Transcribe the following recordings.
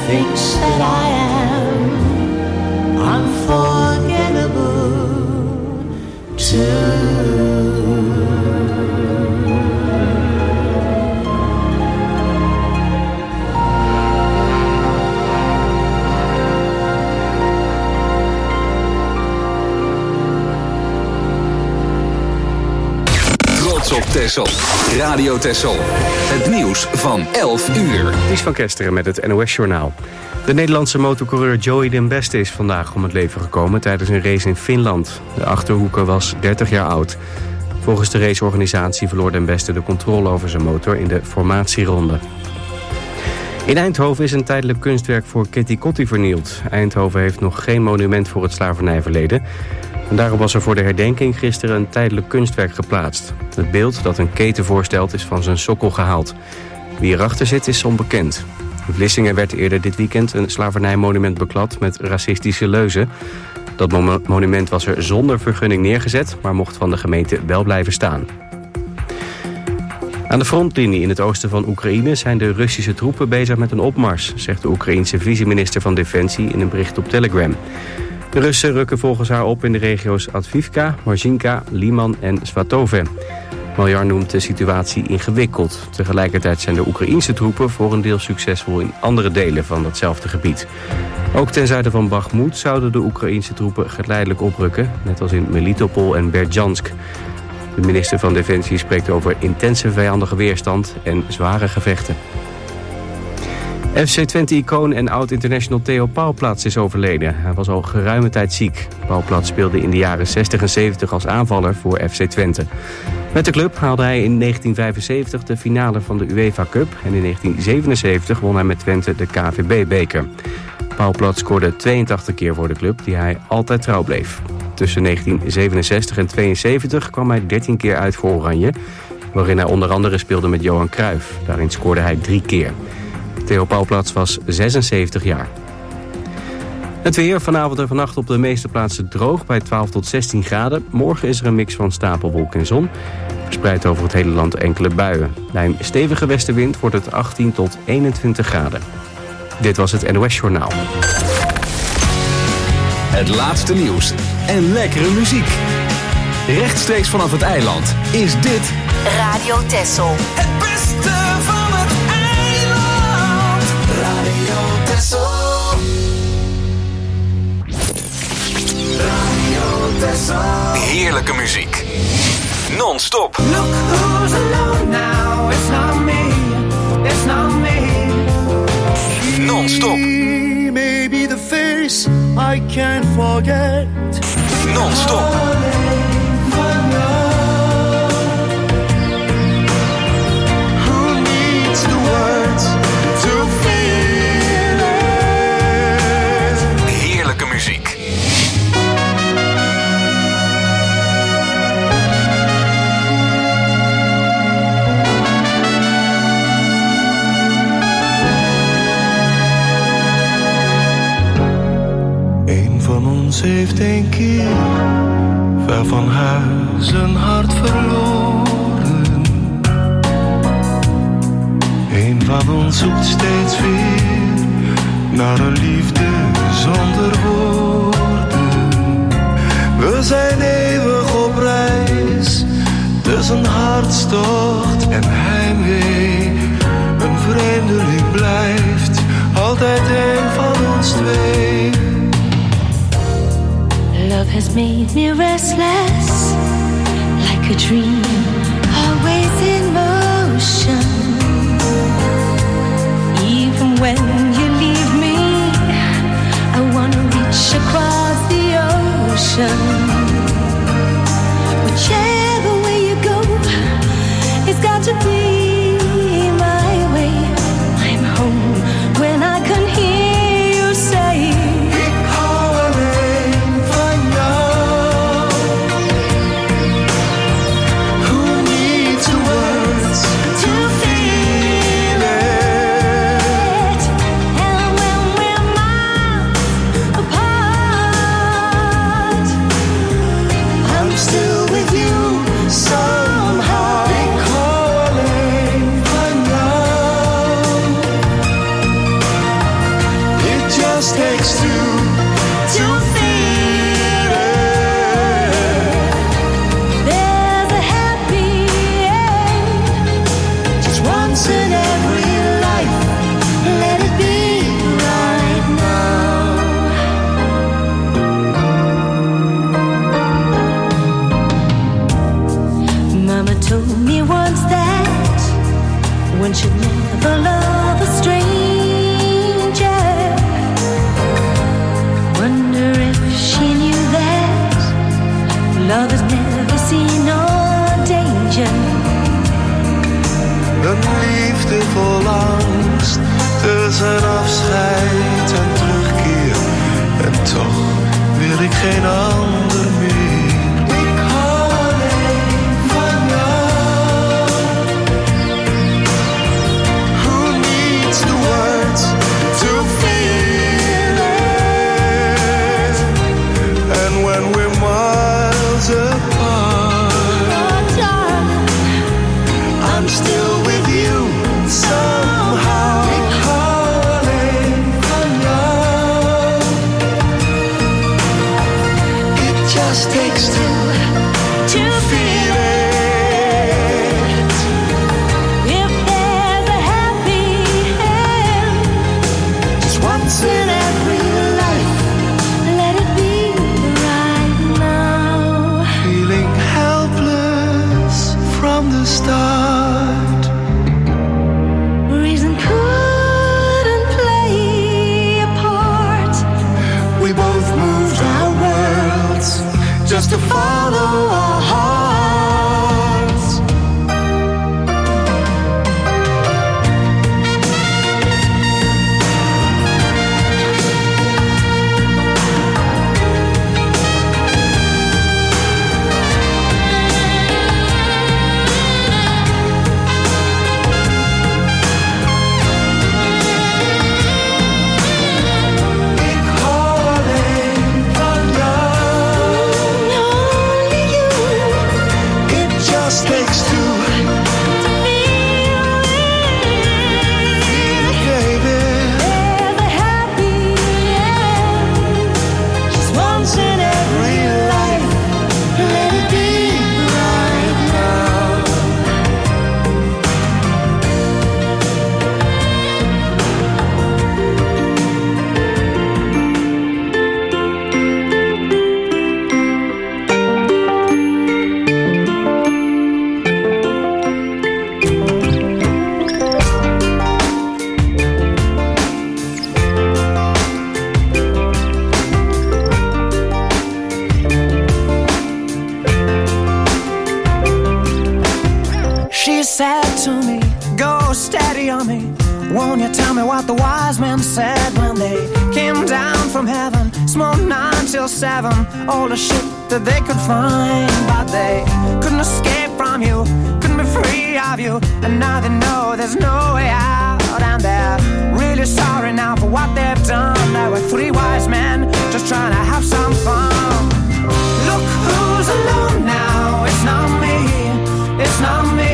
thinks that I am unforgettable too. Op Texel. Radio Texel. Het nieuws van 11 uur. Ties van Kesteren met het NOS-journaal. De Nederlandse motorcoureur Joey den Beste is vandaag om het leven gekomen tijdens een race in Finland. De Achterhoeker was 30 jaar oud. Volgens de raceorganisatie verloor den Beste de controle over zijn motor in de formatieronde. In Eindhoven is een tijdelijk kunstwerk voor Kitty Kotti vernield. Eindhoven heeft nog geen monument voor het slavernijverleden. En daarom was er voor de herdenking gisteren een tijdelijk kunstwerk geplaatst. Het beeld dat een keten voorstelt is van zijn sokkel gehaald. Wie erachter zit is onbekend. In Vlissingen werd eerder dit weekend een slavernijmonument beklad met racistische leuzen. Dat monument was er zonder vergunning neergezet, maar mocht van de gemeente wel blijven staan. Aan de frontlinie in het oosten van Oekraïne zijn de Russische troepen bezig met een opmars, zegt de Oekraïense vice-minister van Defensie in een bericht op Telegram. De Russen rukken volgens haar op in de regio's Advivka, Marzinka, Liman en Svatove. Maljar noemt de situatie ingewikkeld. Tegelijkertijd zijn de Oekraïense troepen voor een deel succesvol in andere delen van datzelfde gebied. Ook ten zuiden van Bakhmut zouden de Oekraïense troepen geleidelijk oprukken, net als in Melitopol en Berdjansk. De minister van Defensie spreekt over intense vijandige weerstand en zware gevechten. FC Twente-icoon en oud-international Theo Pauwplaats is overleden. Hij was al geruime tijd ziek. Pauwplaats speelde in de jaren 60 en 70 als aanvaller voor FC Twente. Met de club haalde hij in 1975 de finale van de UEFA Cup en in 1977 won hij met Twente de KVB-beker. Pauwplaats scoorde 82 keer voor de club, die hij altijd trouw bleef. Tussen 1967 en 1972 kwam hij 13 keer uit voor Oranje, waarin hij onder andere speelde met Johan Cruijff. Daarin scoorde hij 3 keer. Theo Pauwplaats was 76 jaar. Het weer vanavond en vannacht op de meeste plaatsen droog bij 12 tot 16 graden. Morgen is er een mix van stapelwolk en zon. Verspreid over het hele land enkele buien. Bij een stevige westenwind wordt het 18 tot 21 graden. Dit was het NOS Journaal. Het laatste nieuws en lekkere muziek. Rechtstreeks vanaf het eiland is dit Radio Texel. Het beste van het eiland. Radio Texel. Radio Texel. heerlijke muziek. Non-stop. Look who's alone now. It's not me. It's not me. Non-stop. Maybe the face I can't forget. Non-stop. Who needs the words to feel it? Heerlijke muziek. Ons heeft een keer ver van huis een hart verloren. Een van ons zoekt steeds weer naar een liefde zonder woorden. We zijn eeuwig op reis tussen hartstocht en heimwee. Een vreemdeling blijft altijd een van ons twee. Love has made me restless, like a dream, always in motion. Even when you leave me, I wanna reach across the ocean. Whichever way you go, it's got to be my way. I'm home when I can hear you say, Who me once that one should never love a stranger. Wonder if she knew that love has never seen no danger. Een liefde vol angst tussen afscheid en terugkeer. En toch wil ik geen ander meer. Ik hou alleen van jou. Who needs the words to feel it? And when we're miles apart, Oh, darling, I'm still with you somehow. Ik hou alleen van jou. It just takes two to feel it. if there's a happy end, Just once in every life, let it be right now. feeling helpless from the start. Reason couldn't play a part. We both moved our worlds just to follow our hearts. Ik hou alleen van jou. Only you It just takes two. feel it. Baby, There's a happy end, just once in every life. Let it be right now. She said to me, go steady on me. Won't you tell me what the wise men said when they came down from heaven? Smoked 9 till 7, all the shit that they could find. But they couldn't escape from you, couldn't be free of you. And now they know there's no way out. And they're really sorry now for what they've done. There were 3 wise men just trying to have some fun. Look who's alone now, it's not me, it's not me.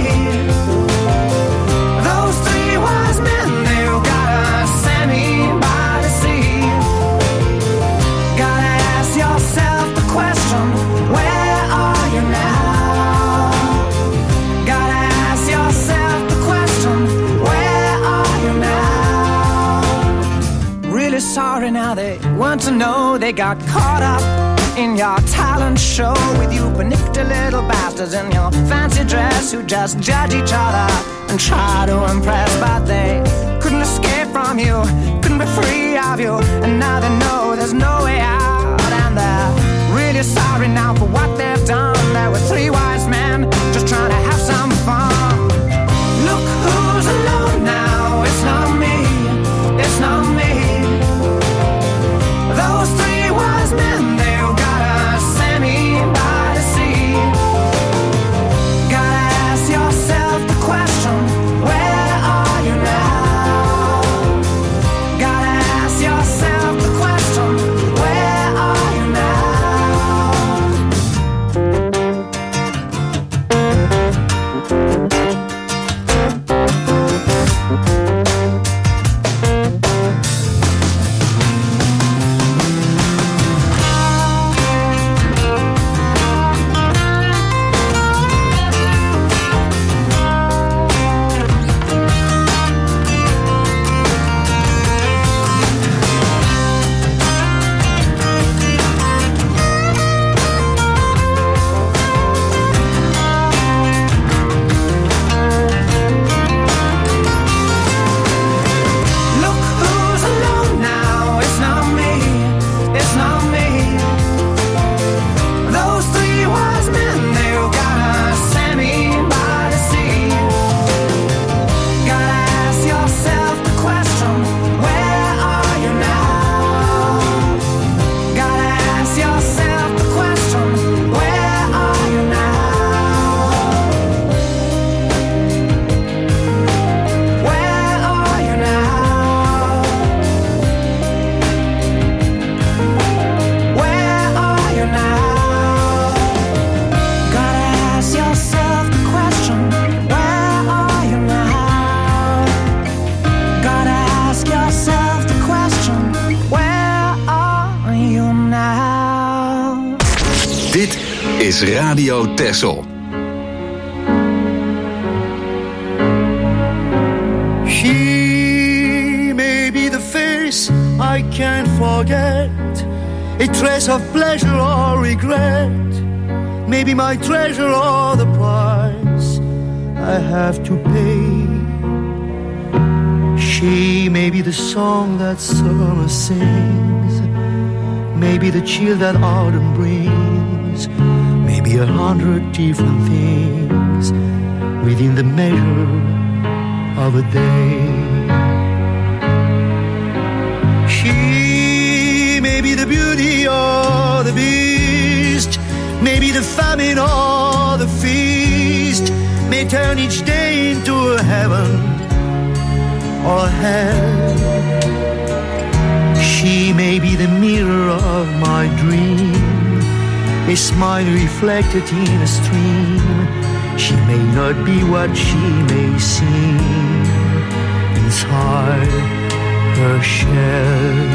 Those 3 wise men, they've gotta send me by the sea. Gotta ask yourself the question, where are you now? Gotta ask yourself the question, where are you now? Really sorry now, they want to know they got caught up in your talent show with you panicked little bastards in your fancy dress who just judge each other and try to impress. But they couldn't escape from you, couldn't be free of you. And now they know there's no way out. And they're really sorry now for what they've done. There were 3 wise men just trying to have some fun. Look who's alone now, it's not me, it's not me. Those 3 wise men, they've gotta send me by the sea. Gotta ask yourself the question, where are you now? Gotta ask yourself the question, where are you now? is Radio Texel. She may be the face I can't forget, a trace of pleasure or regret, maybe my treasure or the price I have to pay. She may be the song that summer sings, maybe the chill that autumn brings, maybe 100 different things within the measure of a day. She may be the beauty or the beast, maybe the famine or the feast, may turn each day into a heaven or a hell. She may be the mirror of my dream, a smile reflected in a stream. She may not be what she may seem inside her shell.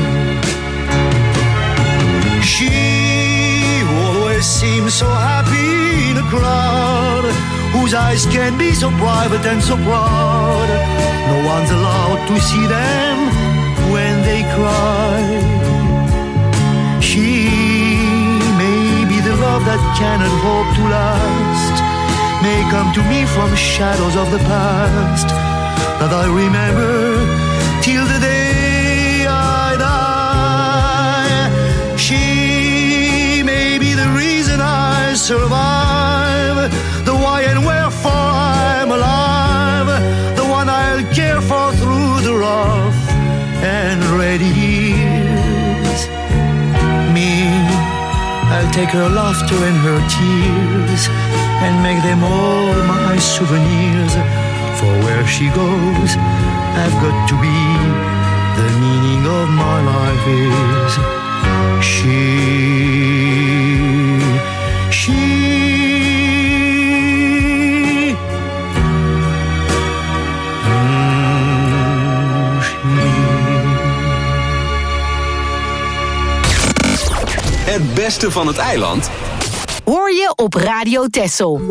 She always seems so happy in a crowd, whose eyes can be so private and so proud. No one's allowed to see them when they cry. She may be the love that cannot hope to last, may come to me from shadows of the past that I remember till the day I die. She may be the reason I survive, the why and wherefore I'm alive, the one I'll care for through the rough and ready years. Me, I'll take her laughter and her tears and make them all my souvenirs. For where she goes, I've got to be. The meaning of my life is she. Het beste van het eiland hoor je op Radio Texel.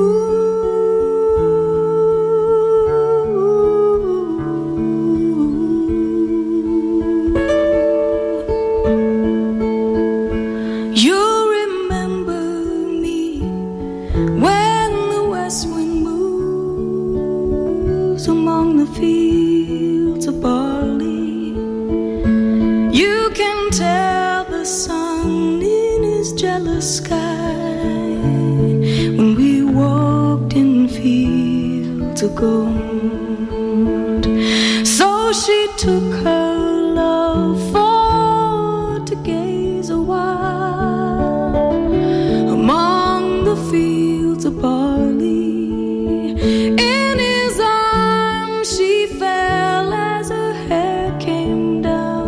gold. So she took her love for to gaze a while among the fields of barley. In his arms she fell as her hair came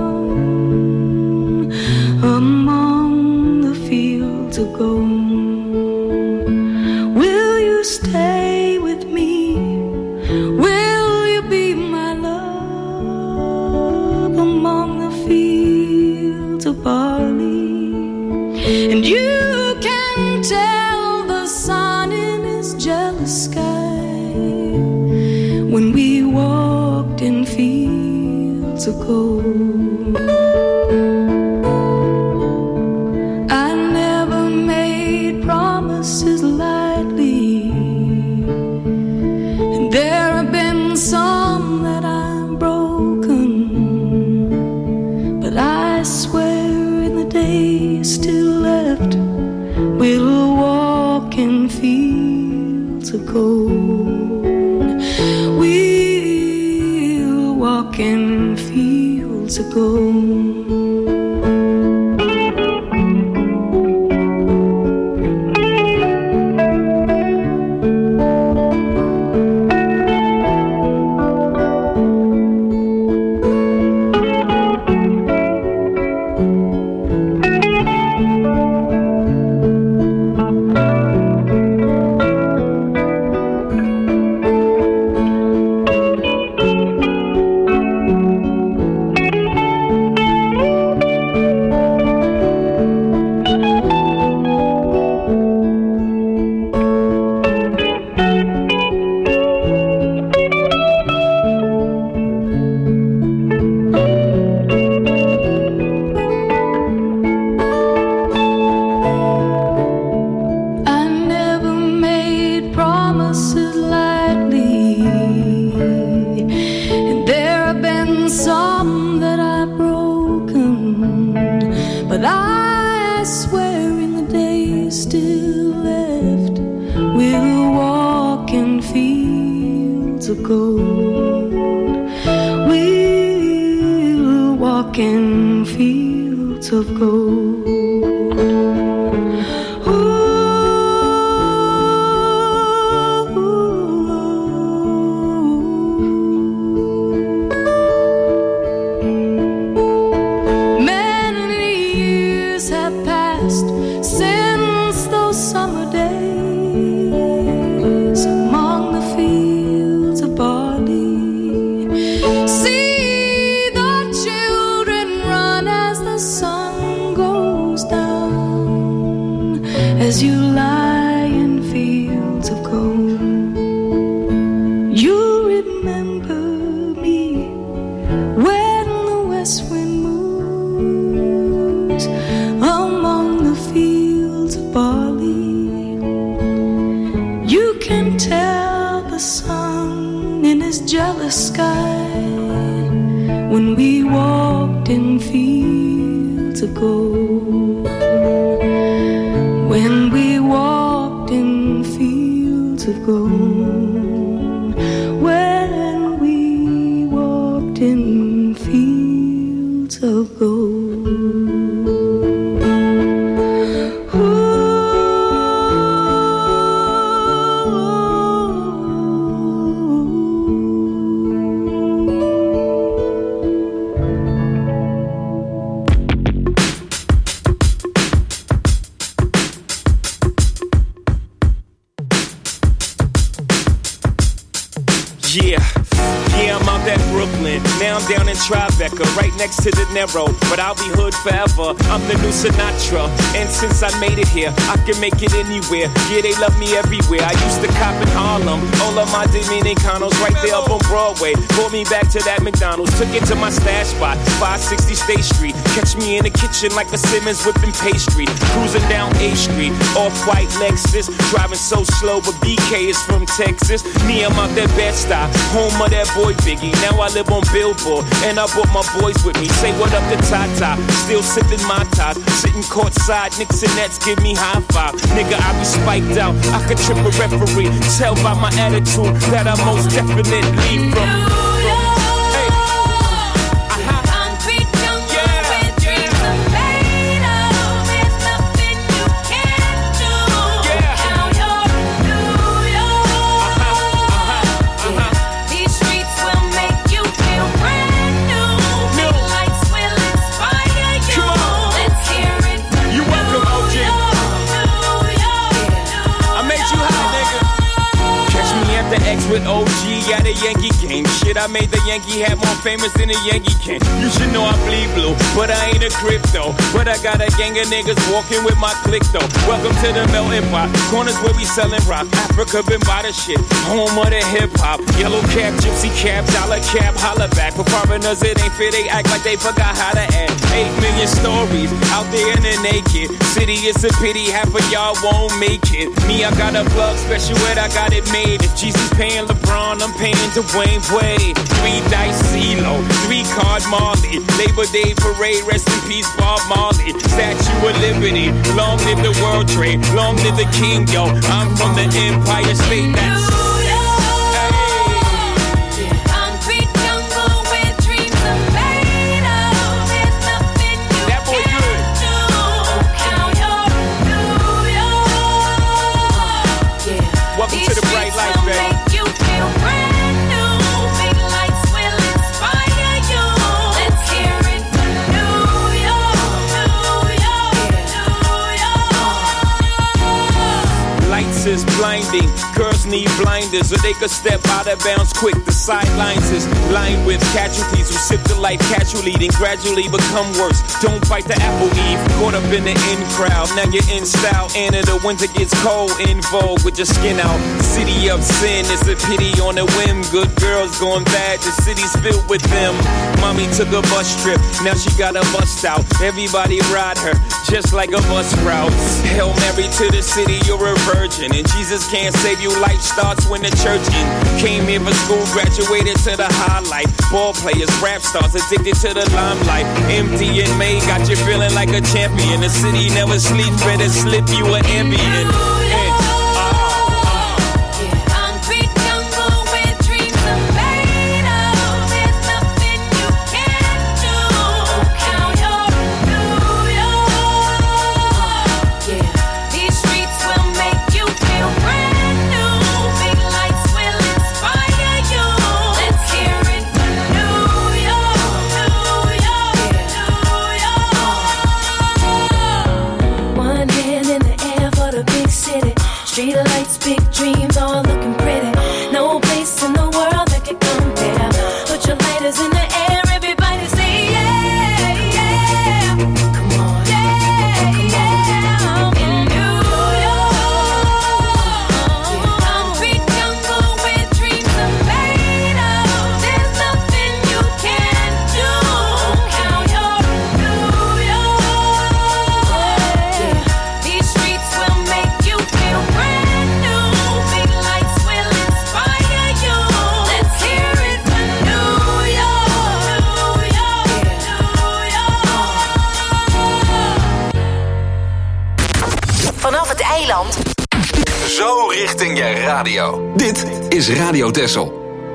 down among the fields of gold. Will you stay with me? Will you be my love among the fields of barley? And you can tell the sun in his jealous sky when we walked in fields of gold. I never made promises lightly, and there have been some that I've broken, but I swear in the days still left we'll walk in fields of gold. We'll walk in fields of gold. of gold. We'll walk in fields of gold. As you lie in fields of gold, you remember me when the west wind moves among the fields of barley. You can tell the sun in his jealous sky when we walked in fields of gold. When we walked in fields of gold, when we walked in fields of gold. Now I'm down in Tribeca, right next to De Niro, but I'll be hood forever. I'm the new Sinatra, and since I made it here, I can make it anywhere. Yeah, they love me everywhere. I used to cop in Harlem, all of my Dominicanos right there up on Broadway. Pulled me back to that McDonald's, took it to my stash spot, 560 State Street. Catch me in the kitchen like a Simmons whipping pastry. Cruising down A Street, off-white Lexus, driving so slow, but BK is from Texas. Me, I'm out that Bed-Stuy, home of that boy Biggie. Now I live on Billboard, and I brought my boys with me. Say what up to Tata, still sipping my top, sitting courtside, Knicks and Nets give me high five. Nigga, I be spiked out, I could trip a referee. Tell by my attitude that I most definitely from. With OG at a Yankee game. Shit, I made the Yankee hat more famous than a Yankee can. You should know I bleed blue, but I ain't a crypto. But I got a gang of niggas walking with my click though. Welcome to the melting pot. Corners where we selling rock. Africa been by the shit. Home of the hip hop. Yellow cap, gypsy cap, dollar cap, holla back. For foreigners, it ain't fair. They act like they forgot how to act. 8 million stories out there in the naked city. It's a pity half of y'all won't make it. Me, I got a plug special ed, I got it made. If Jesus paying LeBron, I'm paying Dwayne Wade. 3 dice CeeLo, 3 card Marley. Labor Day parade, rest in peace Bob Marley. Statue of Liberty, long live the World Trade, long live the King, yo. I'm from the Empire State. That's welcome to the bright light, baby. You feel brand new. Big lights will inspire you. Let's hear it from New York, New York, New York. Lights is blinding. Girls need blinders, or they could step out of bounds quick. The sidelines is lined with casualties who sip the life casually, then gradually become worse. Don't fight the apple eve. Caught up in the in crowd. Now you're in style, and in the winter gets cold. In vogue with your skin out. City of sin is a pity on a whim. Good girls going bad, the city's filled with them. Mommy took a bus trip, now she got a bust out. Everybody ride her, just like a bus route. Hail Mary to the city, you're a virgin, and Jesus can't save you. Life starts when the church in. Came here for school, graduated to the highlight. Ball players, rap stars, addicted to the limelight. Empty in May, got you feeling like a champion. The city never sleeps, better slip you an ambient. is in the air, everybody say yeah, yeah. Come on, yeah, yeah. In New York, concrete jungle where dreams are made of. There's nothing you can't do. Now you're in New York. These streets will make you feel brand new. Big lights will inspire you. Let's hear it for New York, New York, New York. Vanaf het eiland. Zo richting je radio. Dit is Radio Texel.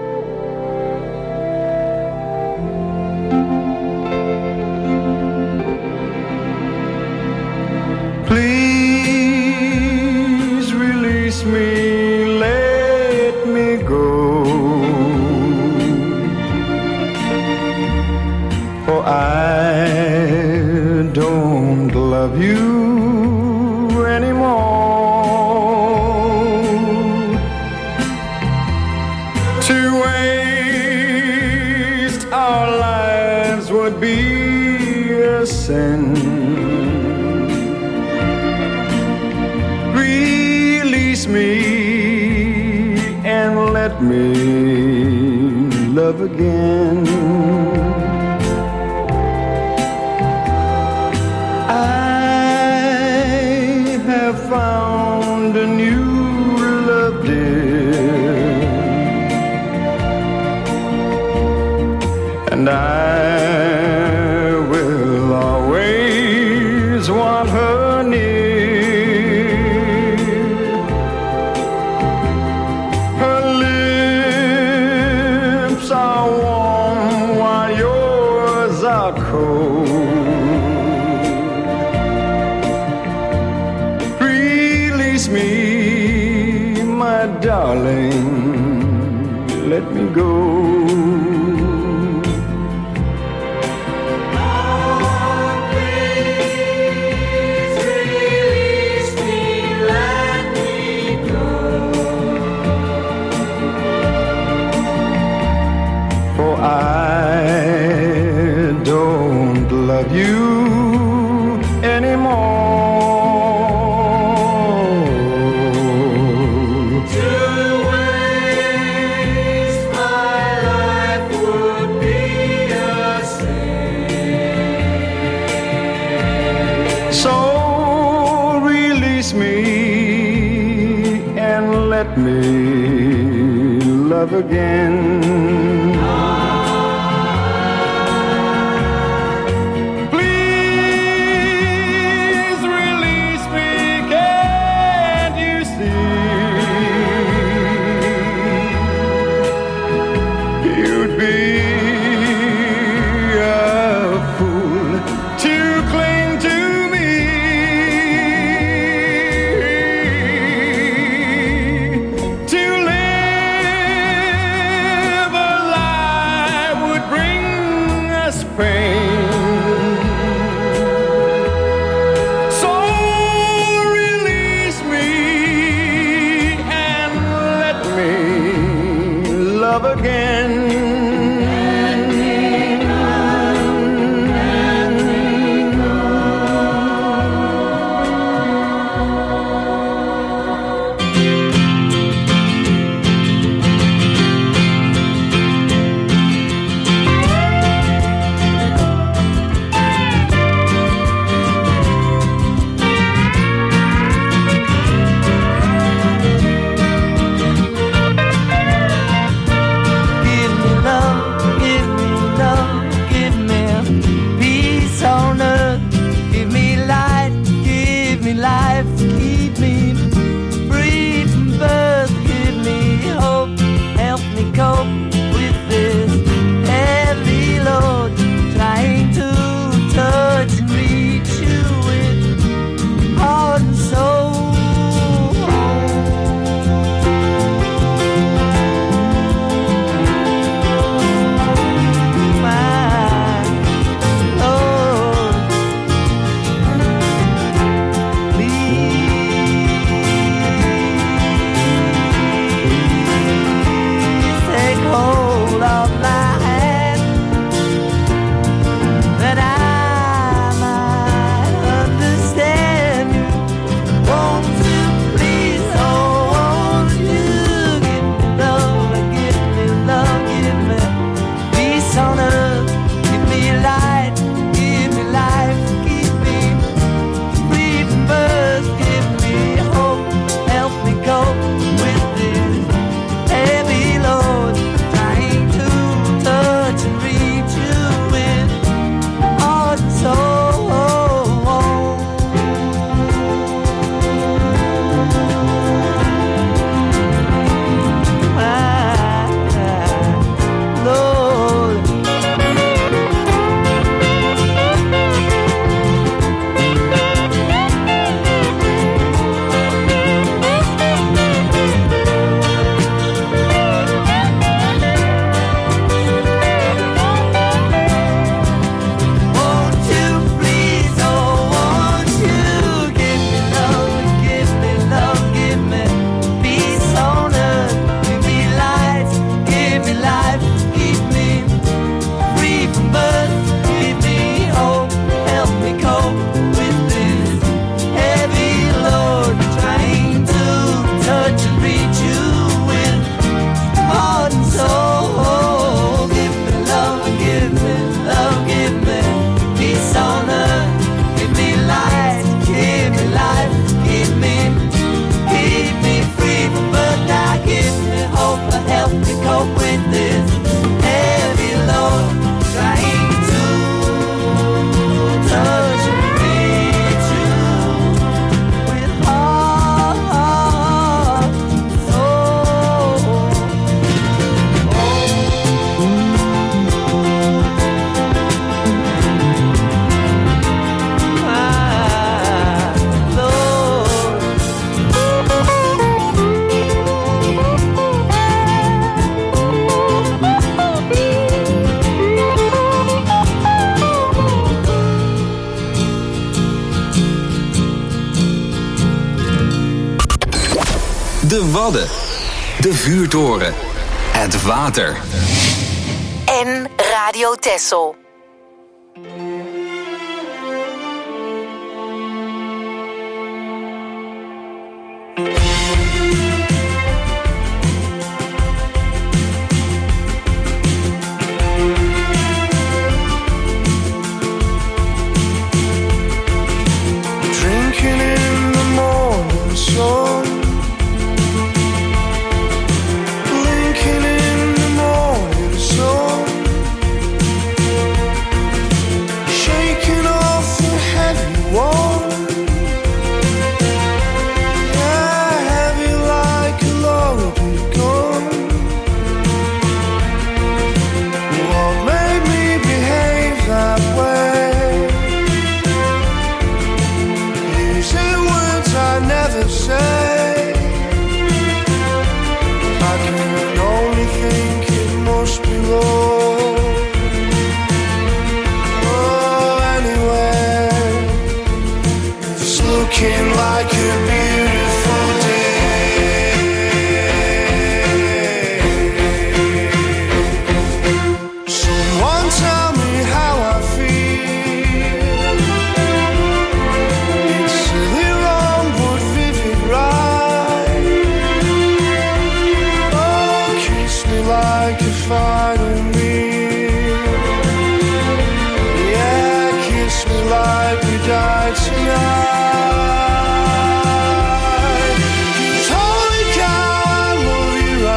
Please release me, let me go. For I don't love you anymore. To waste our lives would be a sin. Release me and let me love again. I have found a new love, dear, and I will always want her near. Her lips are warm while yours are cold. Release me, my darling, let me go. For I don't love you anymore. To waste my life would be a sin. So release me and let me love again. Please release me, can't you see? You'd be a fool to cling to me. To live a lie would bring us pain. So release me and let me love again. Give me love. cope with this heavy load, trying to touch and reach you with heart, soul. De Wadden, de vuurtoren, het water. En Radio Texel. Drinking in the morning sun, blinking in the morning sun, shaking off the heavy one, yeah, heavy like a loaded gun. What made me behave that way? Using words I never say, I can only think it must be love. Oh, anyway, it's looking like a beautiful day. Someone tell me how I feel. It's silly wrong but vivid right. Oh, kiss me like a final meal. Yeah, kiss me like we died tonight. 'Cause holy cow, I love your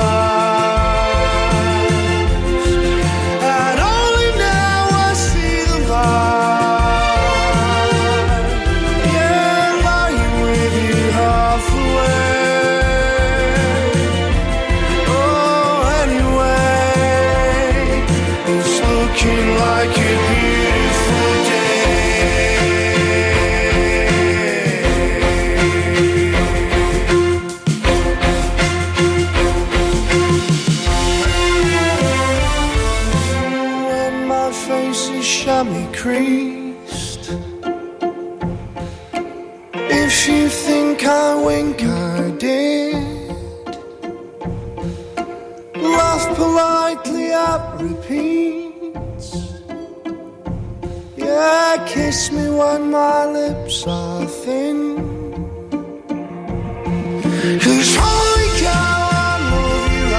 eyes, and only now I see the light. Yeah, lying with you half away. Oh, anyway, it's looking like a beautiful day. When my face is chamois creased, if you think I wink, I did. Laugh politely at repeats. Yeah, kiss me when my lips are thin. 'Cause holy cow, I love your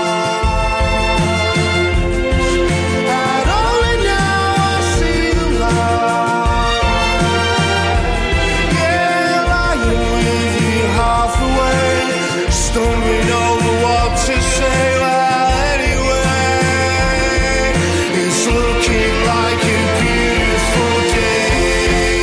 eyes, and only now I see the light. Yeah, lying with you half away, stumbling over what to say. Well, anyway, it's looking like a beautiful day.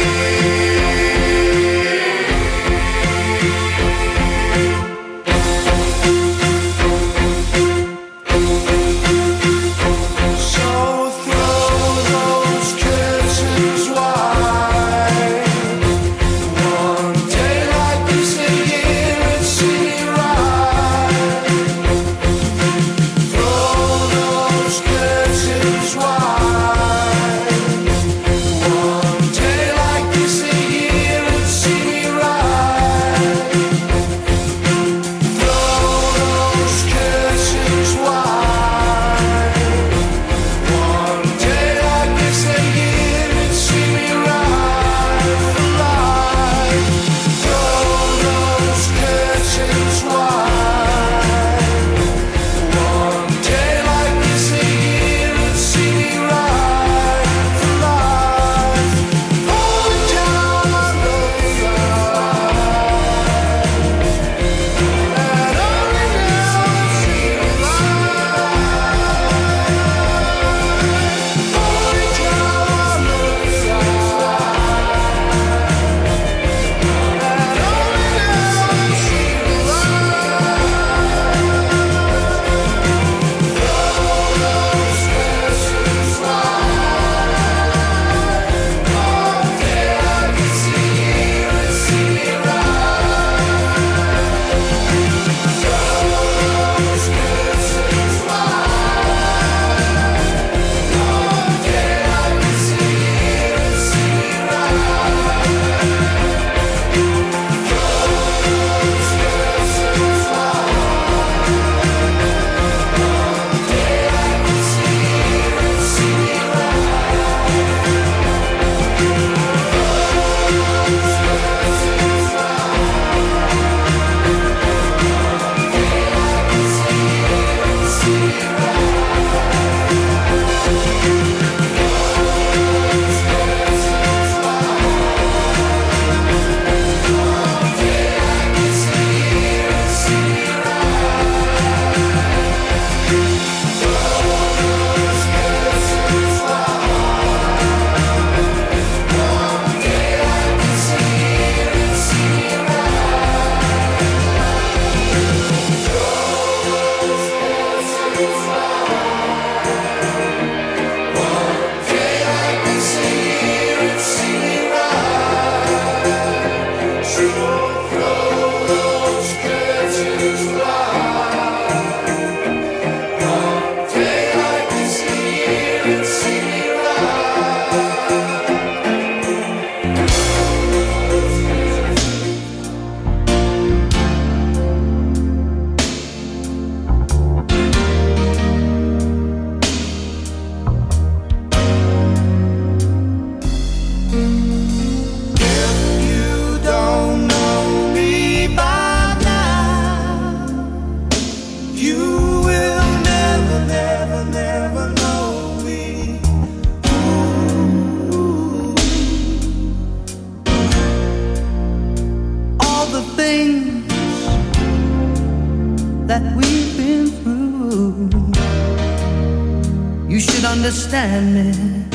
You should understand me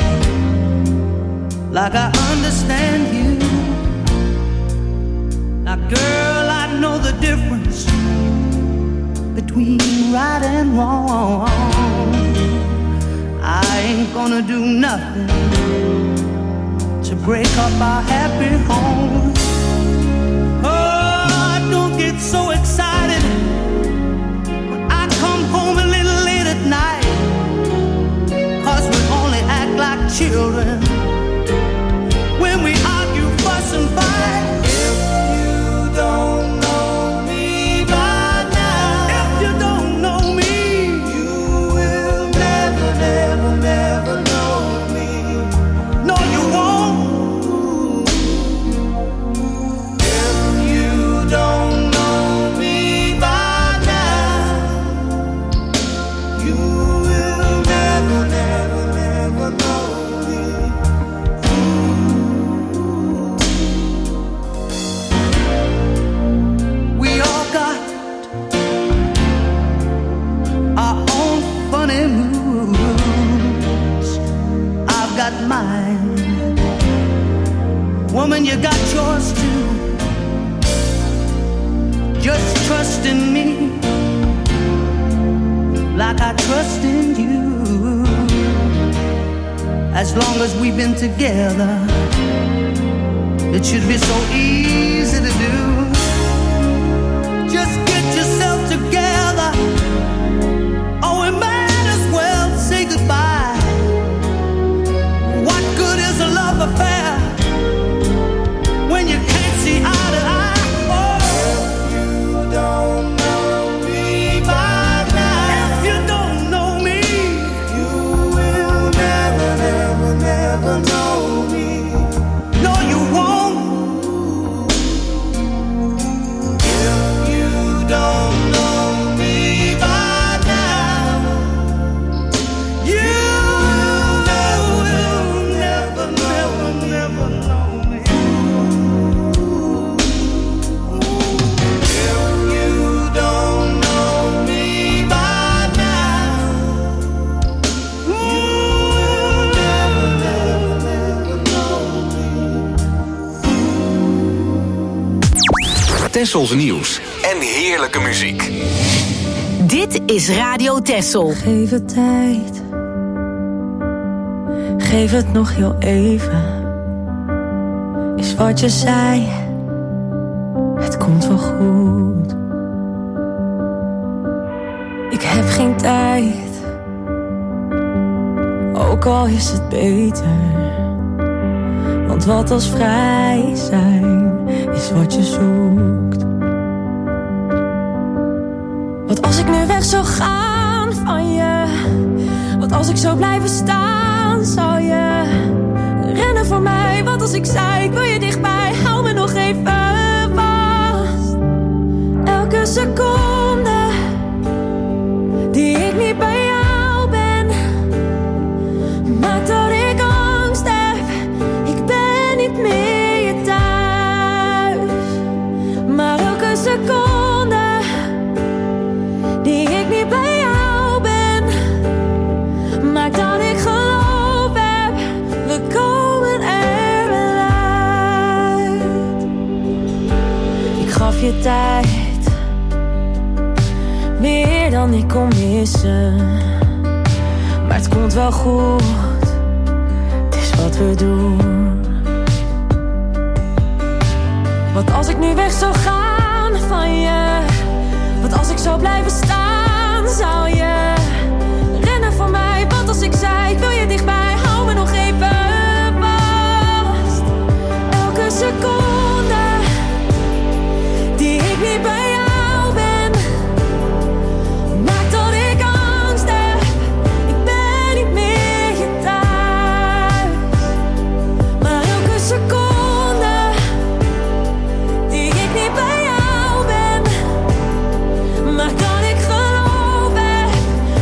like I understand you. Now girl, I know the difference between right and wrong. I ain't gonna do nothing to break up our happy home. Oh, don't get so excited when I come home a little late at night, 'cause we only act like children when we argue, fuss and fight. If you don't know me by now, if you don't know me, you will never, never, never know me. No, you won't. If you don't know me by now, you will never, never, never know me. We all got our own funny moves. I've got mine. Woman, you got yours too. Just trust in me like I trust in you. As long as we've been together, it should be so easy to do. Just get yourself together, or we might as well say goodbye. What good is a love affair when you can't see eye to eye? Oh, if you don't know me by now, if you don't know me, you will never, never, never know me. No, you won't. If you don't know me by now, you will never, never, never know me. If you don't know me by now, you will never, never, never know me. Tessels nieuws en heerlijke muziek. Dit is Radio Tessel. Geef het tijd. Geef het nog heel even. Is wat je zei. Het komt wel goed. Ik heb geen tijd. Ook al is het beter. Want wat als vrij zijn is wat je zoekt. Wat als ik nu weg zou gaan van je? Wat als ik zou blijven staan? Zou je rennen voor mij? Wat als ik zei, ik wil je dichtbij, hou me nog even vast. Elke seconde die ik niet bij jou ben, maakt dat ik angst heb. Ik ben niet meer je thuis. Maar elke seconde die ik niet bij jou ben, maakt dat ik geloof heb, we komen er wel uit. Ik gaf je tijd, meer dan ik kon missen. Maar het komt wel goed, het is wat we doen. Wat als ik nu weg zou gaan van je? Wat als ik zou blijven staan? Zou je rennen voor mij? Wat als ik zei, ik wil je dichtbij, hou me nog even vast. Elke seconde die ik niet bij jou ben, maakt dat ik angst heb. Ik ben niet meer je thuis. Maar elke seconde die ik niet bij jou ben, maakt dat ik geloof heb,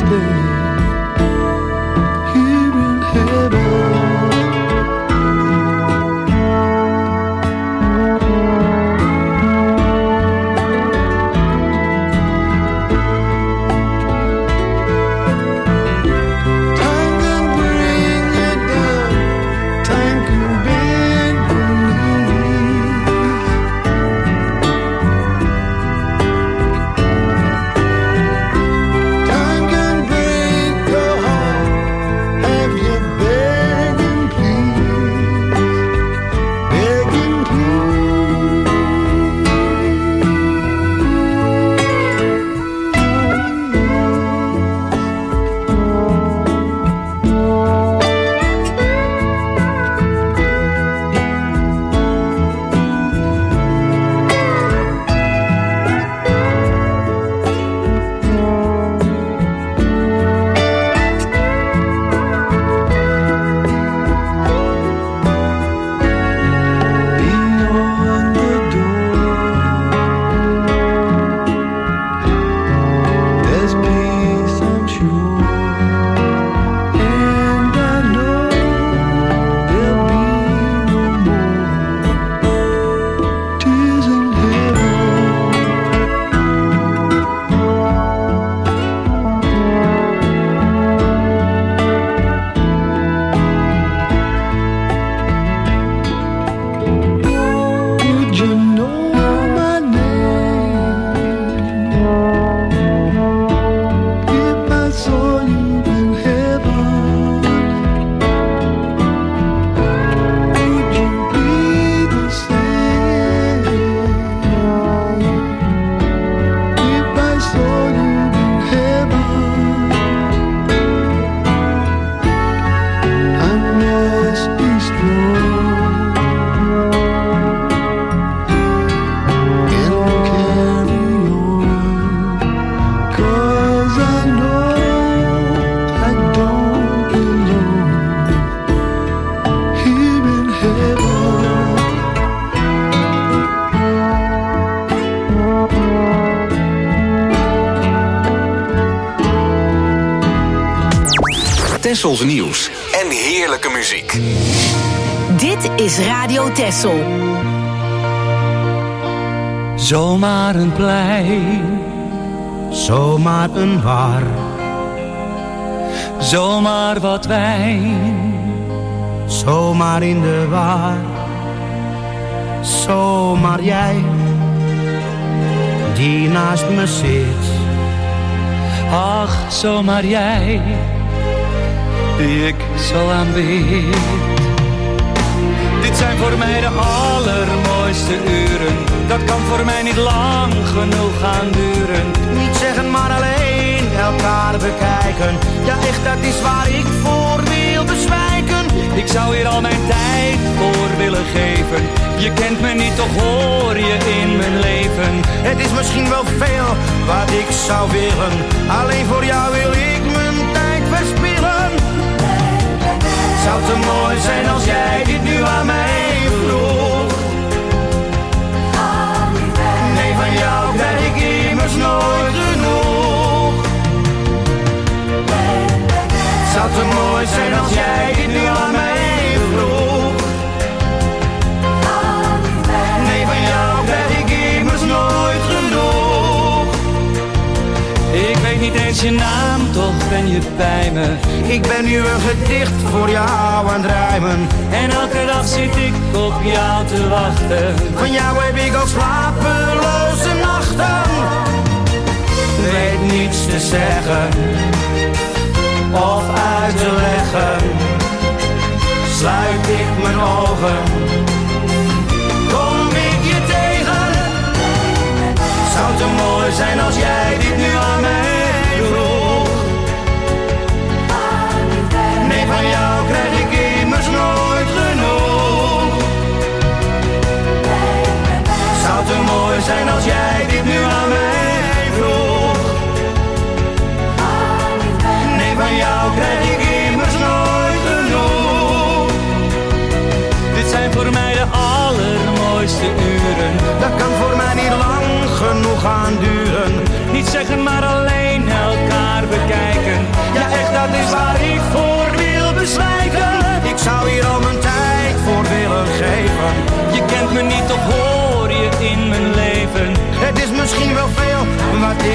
bed here in heaven. Tessels nieuws en heerlijke muziek. Dit is Radio Tessel. Zomaar een plein, zomaar een bar, zomaar wat wijn, zomaar in de war. Zomaar jij, die naast me zit. Ach, zomaar jij, die ik zo aanbid. Dit zijn voor mij de allermooiste uren. Dat kan voor mij niet lang genoeg gaan duren. Niet zeggen maar alleen elkaar bekijken. Ja echt, dat is waar ik voor wil bezwijken. Ik zou hier al mijn tijd voor willen geven. Je kent me niet, toch hoor je in mijn leven. Het is misschien wel veel wat ik zou willen. Alleen voor jou wil ik mijn tijd verspillen. Zou te mooi zijn als jij dit nu aan mij vroeg. Nee, van jou krijg ik immers nooit genoeg. Zou te mooi zijn als jij dit nu aan mij vroeg. Nee, van jou krijg ik immers nooit genoeg. Ik weet niet eens je naam, toch ben je bij me. Ik ben nu een gedicht voor jou aan het rijmen. En elke dag zit ik op jou te wachten. Van jou heb ik al slapeloze nachten. Weet niets te zeggen of uit te leggen. Sluit ik mijn ogen, kom ik je tegen. Zou te mooi zijn als jij dit nu aan mij vroeg. Nee, van jou krijg ik immers nooit genoeg. Zou te mooi zijn als jij dit nu aan mij vroeg. Nee, van jou krijg ik immers nooit genoeg. Dit zijn voor mij de allermooiste uren. Dat kan voor mij niet lang genoeg gaan duren. Niet zeggen maar alleen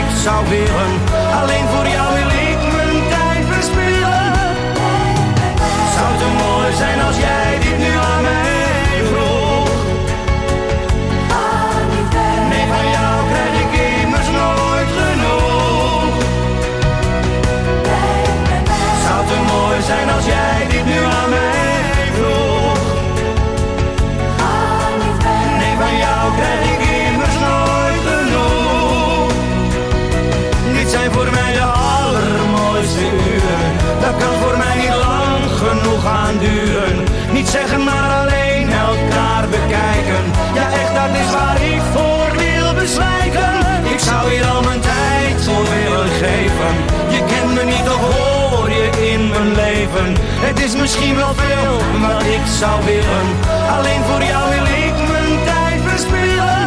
zou willen. Alleen voor jou wil ik mijn tijd verspillen. Zou het te mooi zijn als jij dit nu aan mij vroeg? Nee, van jou krijg ik immers nooit genoeg. Zou het te mooi zijn als jij dit nu aan mij vroeg? Nee, van jou krijg ik immers nooit genoeg. Dit zijn voor mij de allermooiste uren. Dat kan voor mij niet lang genoeg aanduren. Niet zeggen maar alleen elkaar bekijken. Ja echt, dat is waar ik voor wil bezwijken. Ik zou hier al mijn tijd voor willen geven. Je kent me niet, toch hoor je in mijn leven. Het is misschien wel veel wat ik zou willen. Alleen voor jou wil ik mijn tijd verspillen.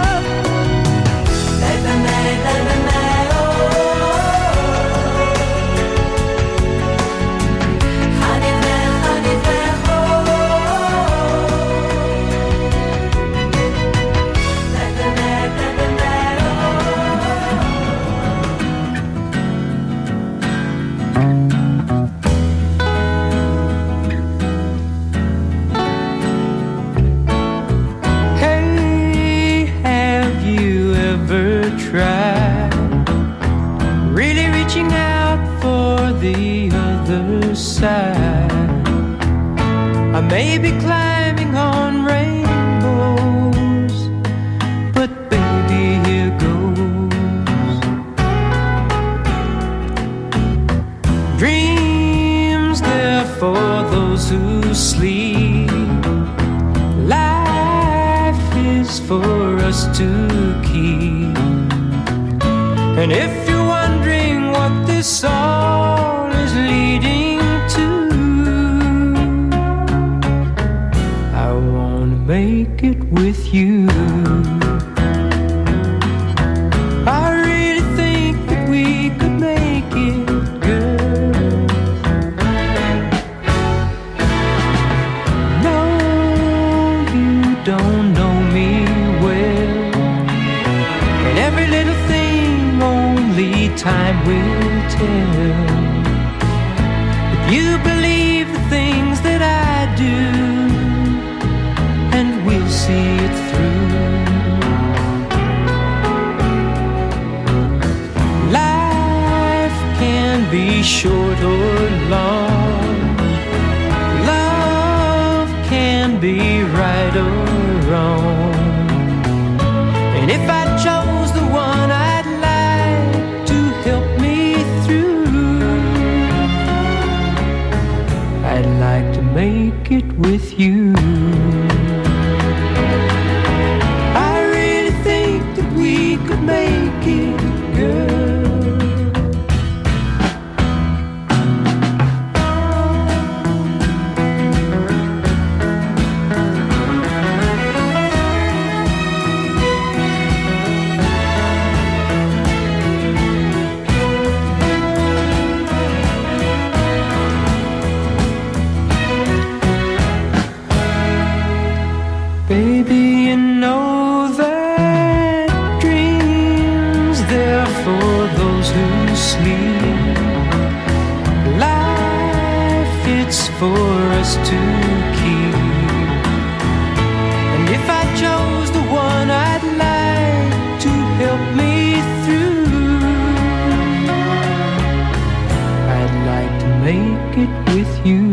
Really reaching out for the other side. I may be climbing on rainbows, but baby, here goes. Dreams, they're for those who sleep. Life is for us to keep. And if you're wondering what this all is leading to, I wanna make it with you. I really think that we could make it, girl. No, you don't know me well, and every little thing only time will tell. If you believe the things that I do, and we'll see it through. Life can be short or long. Love can be right or wrong. And if I chose the one I'd like to help me through, I'd like to make it with you. I really think that we could make it, girl. Baby, you know that dreams, they're for those who sleep. Life, it's for us to keep. And if I chose the one I'd like to help me through, I'd like to make it with you.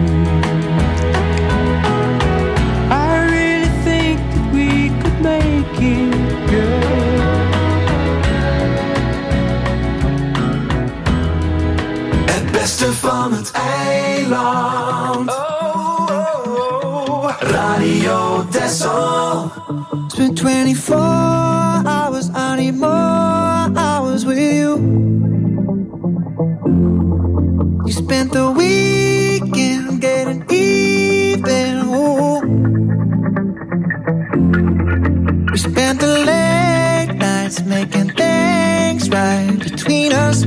Make it, girl. Het beste van het eiland. Oh, oh, oh. Radio Texel. It's been 24 hours, I need more hours with you. You spent the weekend getting even. Oh. We spent the late nights making things right between us.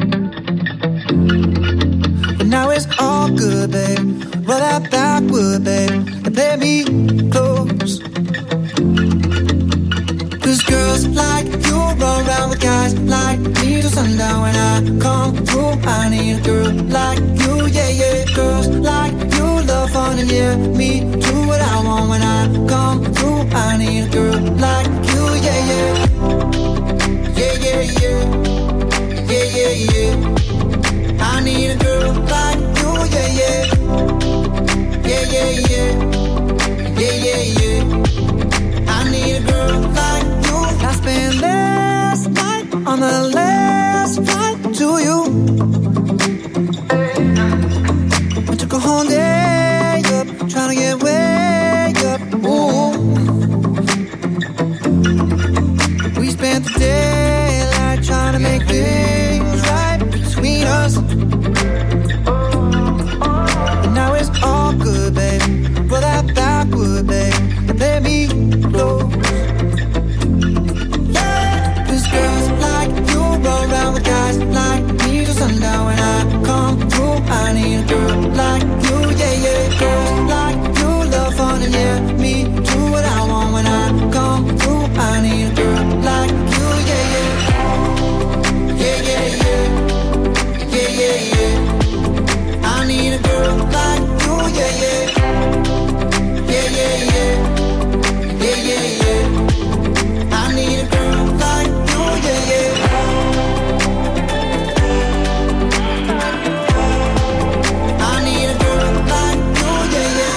But now it's all good, babe. Roll that backward, babe, and play me close. 'Cause girls like you run around with guys like me sundown when I come through. I need a girl like you, yeah, yeah. Girls like you love fun and yeah, me do what I want when I come through. I need a girl like you, yeah, yeah. Yeah, yeah, yeah. Yeah, yeah, yeah. I need a girl like you, yeah, yeah. Yeah, yeah, yeah. Yeah, yeah, yeah. I need a girl like you. I spent last night on the last flight to you. I took a whole day up, trying to get way up. Ooh. We spent the daylight trying to make things right between us. And now it's all good, baby. Roll that backward, babe, and play me close. Yeah, 'cause girls like you roll around with guys like me till sundown when I come through. I need a girl like you, yeah, yeah. Girls like you love fun and yeah, me do what I want when I come through. I need a girl like you, yeah, yeah. Yeah, yeah, yeah. Yeah, yeah, yeah. I need a girl like you, yeah, yeah. Yeah, yeah, yeah. Yeah, yeah, yeah. I need a girl like you, yeah, yeah. I need a girl like you, yeah, yeah.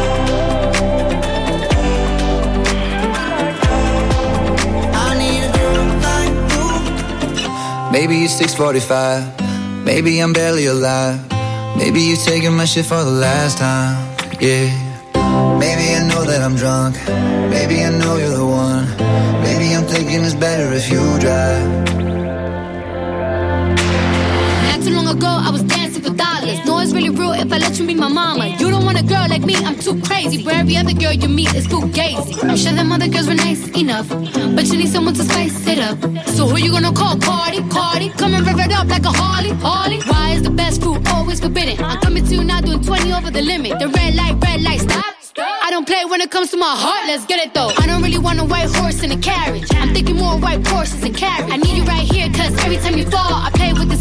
I need a girl like you. Maybe it's 6:45. Maybe I'm barely alive. Maybe you're taking my shit for the last time. Yeah. Maybe I know that I'm drunk. Maybe I know you're the one. Maybe I'm thinking it's better if you drive. Not too long ago, I was dancing for dollars. No, it's really real if I let you be my mama. You don't want a girl like me, I'm too crazy. Where every other girl you meet is fugazi. I'm sure them other girls were nice enough, but you need someone to spice it up. So who you gonna call? Cardi, Cardi. Come and rev it up like a Harley, Harley. Why is the best fruit always forbidden? I'm coming to you now doing 20 over the limit. The red light, stop. I don't play when it comes to my heart, let's get it though. I don't really want a white horse in a carriage. I'm thinking more white horses and carriage. I need you right here, cause every time you fall, I play with the